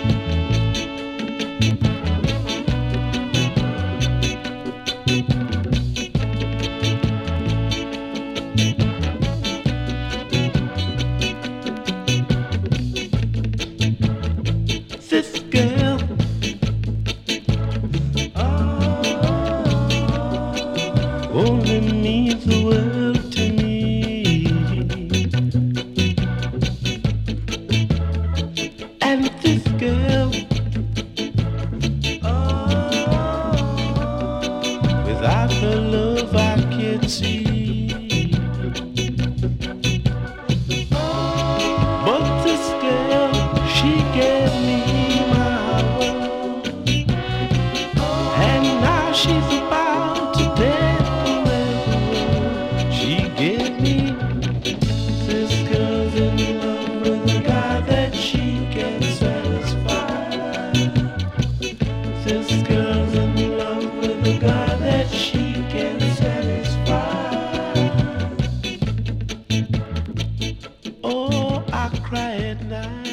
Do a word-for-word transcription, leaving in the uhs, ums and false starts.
This girl, oh, only means the world to me. And this girl, oh, without her love I can't see. But this girl, she gave me she's about to dance forever. She gave me this girl's in love with a guy that she can satisfy. This girl's in love with a guy that she can satisfy. Oh, I cry at night.